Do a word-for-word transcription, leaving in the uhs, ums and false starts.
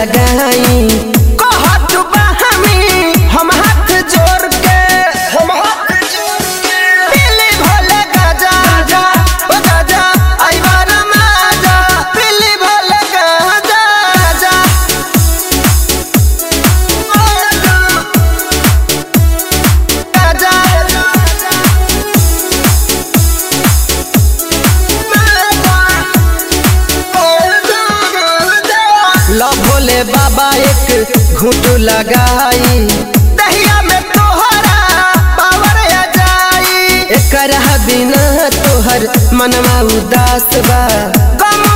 लगाई कहत बहमी हम हाथ जोड़ के हम हाथ जोड़ के पीली भोले गाजा जा ओ गाजा आई बार माजा पीली भोले गाजा जा लो भोले बाबा एक घूंट लगाई दहिया में तोहरा पावर आ जाई एकरा बिना तोहर मनवा उदास बा गम